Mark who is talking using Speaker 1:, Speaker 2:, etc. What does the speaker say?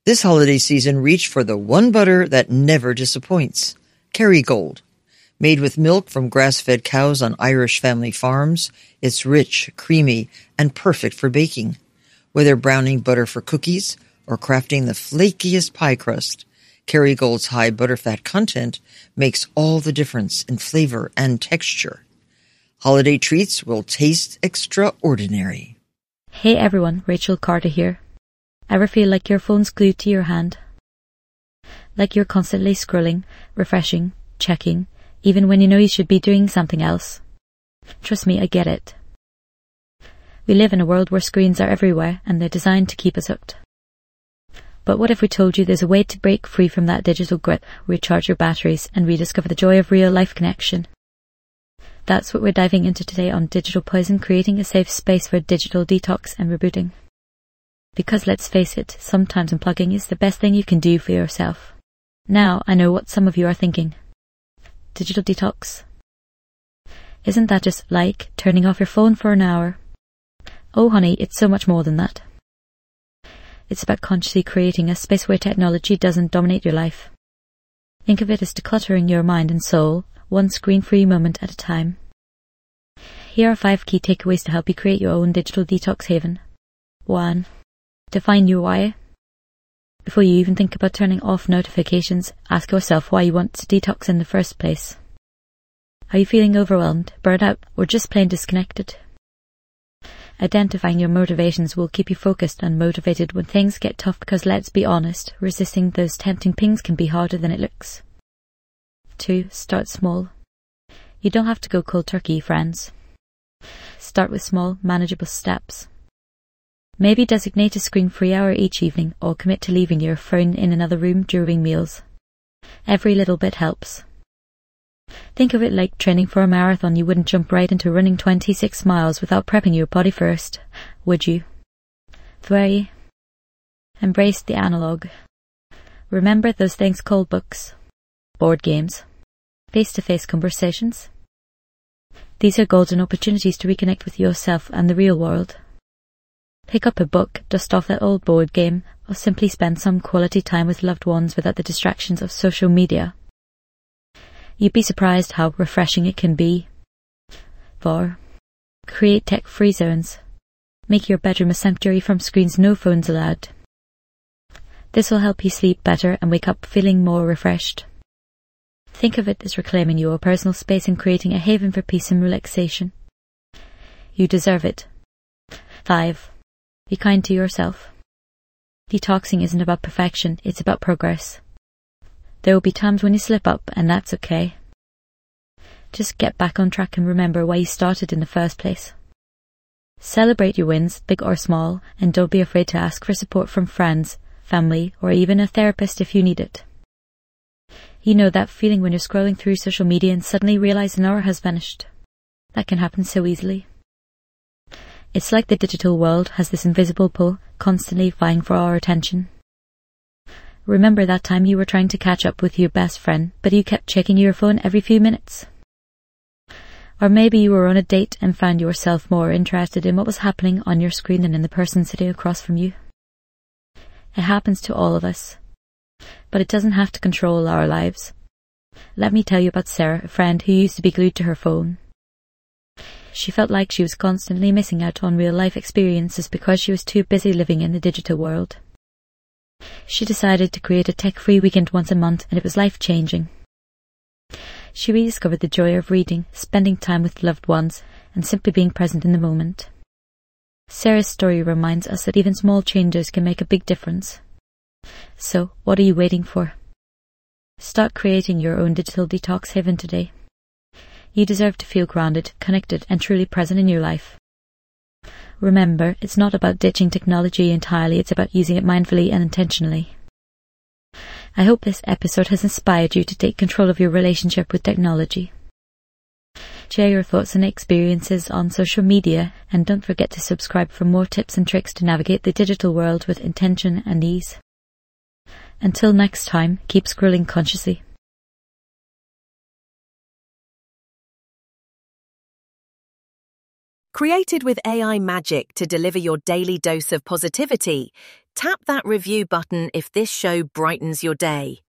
Speaker 1: This holiday season, reach for the one butter that never disappoints. Kerrygold. Made with milk from grass-fed cows on Irish family farms, it's rich, creamy, and perfect for baking. Whether browning butter for cookies or crafting the flakiest pie crust, Kerrygold's high butterfat content makes all the difference in flavor and texture. Holiday treats will taste extraordinary.
Speaker 2: Hey everyone, Rachel Carter here. Ever feel like your phone's glued to your hand? Like you're constantly scrolling, refreshing, checking, even when you know you should be doing something else? Trust me, I get it. We live in a world where screens are everywhere and they're designed to keep us hooked. But what if we told you there's a way to break free from that digital grip, recharge your batteries, and rediscover the joy of real-life connection? That's what we're diving into today on Digital Poison, creating a safe space for digital detox and rebooting. Because let's face it, sometimes unplugging is the best thing you can do for yourself. Now, I know what some of you are thinking. Digital detox? Isn't that just like turning off your phone for an hour? Oh honey, it's so much more than that. It's about consciously creating a space where technology doesn't dominate your life. Think of it as decluttering your mind and soul, one screen-free moment at a time. Here are 5 key takeaways to help you create your own digital detox haven. 1. Define your why. Before you even think about turning off notifications, ask yourself why you want to detox in the first place. Are you feeling overwhelmed, burnt out, or just plain disconnected? Identifying your motivations will keep you focused and motivated when things get tough, because let's be honest, resisting those tempting pings can be harder than it looks. 2. Start small. You don't have to go cold turkey, friends. Start with small, manageable steps. Maybe designate a screen-free hour each evening, or commit to leaving your phone in another room during meals. Every little bit helps. Think of it like training for a marathon. You wouldn't jump right into running 26 miles without prepping your body first, would you? 3. Embrace the analog. Remember those things called books, board games, face-to-face conversations? These are golden opportunities to reconnect with yourself and the real world. Pick up a book, dust off that old board game, or simply spend some quality time with loved ones without the distractions of social media. You'd be surprised how refreshing it can be. 4. Create tech-free zones. Make your bedroom a sanctuary from screens, no phones allowed. This will help you sleep better and wake up feeling more refreshed. Think of it as reclaiming your personal space and creating a haven for peace and relaxation. You deserve it. 5. Be kind to yourself. Detoxing isn't about perfection, it's about progress. There will be times when you slip up, and that's okay. Just get back on track and remember why you started in the first place. Celebrate your wins, big or small, and don't be afraid to ask for support from friends, family, or even a therapist if you need it. You know that feeling when you're scrolling through social media and suddenly realize an hour has vanished? That can happen so easily. It's like the digital world has this invisible pull, constantly vying for our attention. Remember that time you were trying to catch up with your best friend, but you kept checking your phone every few minutes? Or maybe you were on a date and found yourself more interested in what was happening on your screen than in the person sitting across from you. It happens to all of us, but it doesn't have to control our lives. Let me tell you about Sarah, a friend who used to be glued to her phone. She felt like she was constantly missing out on real-life experiences because she was too busy living in the digital world. She decided to create a tech-free weekend once a month, and it was life-changing. She rediscovered the joy of reading, spending time with loved ones, and simply being present in the moment. Sarah's story reminds us that even small changes can make a big difference. So, what are you waiting for? Start creating your own digital detox haven today. You deserve to feel grounded, connected, and truly present in your life. Remember, it's not about ditching technology entirely, it's about using it mindfully and intentionally. I hope this episode has inspired you to take control of your relationship with technology. Share your thoughts and experiences on social media, and don't forget to subscribe for more tips and tricks to navigate the digital world with intention and ease. Until next time, keep scrolling consciously.
Speaker 3: Created with AI magic to deliver your daily dose of positivity, Tap that review button if this show brightens your day.